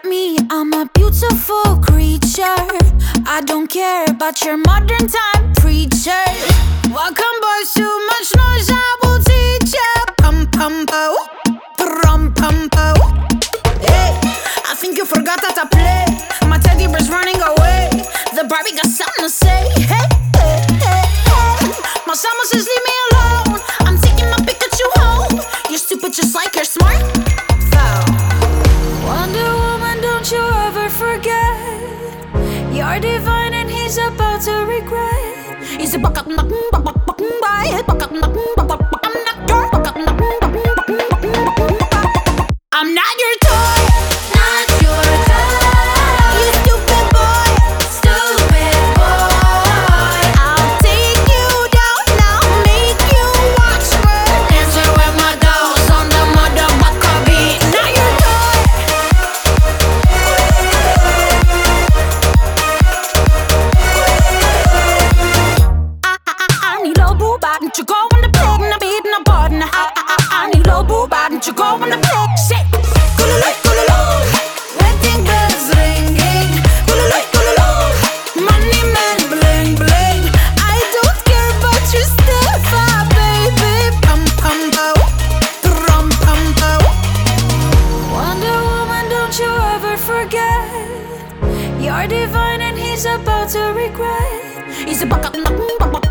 at me, I'm a beautiful creature. I don't care about your modern time preacher. Welcome boys, too much noise, I will teach ya. Pum pum po, pum pum po. Hey, I think you forgot that I play. My teddy bear's running away. The Barbie got something to say. Hey, hey, hey, hey. My summer says leave me alone. I'm taking my Pikachu home. You're stupid just like you're smart. Wonder Woman, don't you ever forget. You're divine and he's about to regret. He's a I'm not your toy, not your toy. You stupid boy, stupid boy. I'll take you down, I'll make you watch me dancing with my dolls on the motherfucker beat. Not your toy. I need a boo bot, don't you go on the pig, no beat, no button. I need a boo bot, don't you go on the pig, shit. Wedding bells ringing, money man bling bling. I don't care about your stepfather, baby. Pum pum po, pum pum po. Wonder Woman, don't you ever forget. You're divine and he's about to regret. He's a